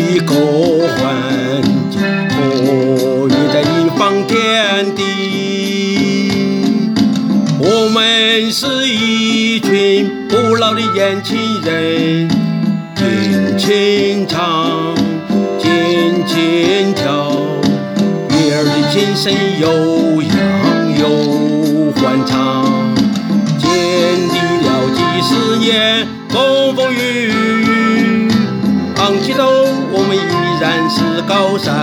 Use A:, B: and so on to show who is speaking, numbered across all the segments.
A: 一个环境，活跃在一方天地。我们是一群不老的年轻人，尽情唱，尽情跳，悦耳的琴声悠扬又欢畅，经历了几十年风风雨雨，昂起头我们依然是高山。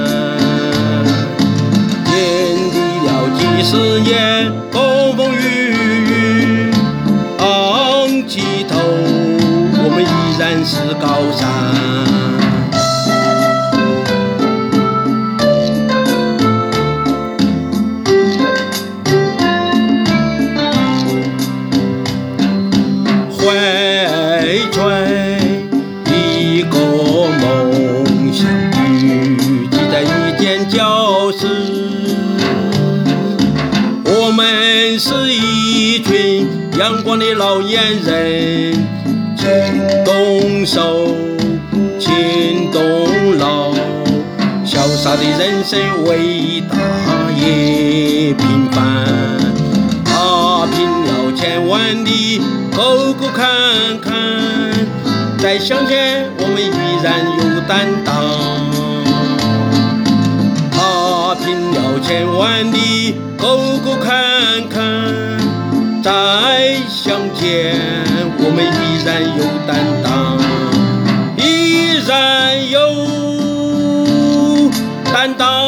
A: 经历了几十年风风雨雨，昂起头我们依然是高山。怀揣一个梦想，聚集在一间教室。我们是一群阳光的老年人，情动手，情动脑，潇洒的人生伟大也平凡。拼了千万里沟沟坎坎，在向前我们依然有担当。拼了千万里沟沟坎坎，在向前我们依然有担当，依然有担当。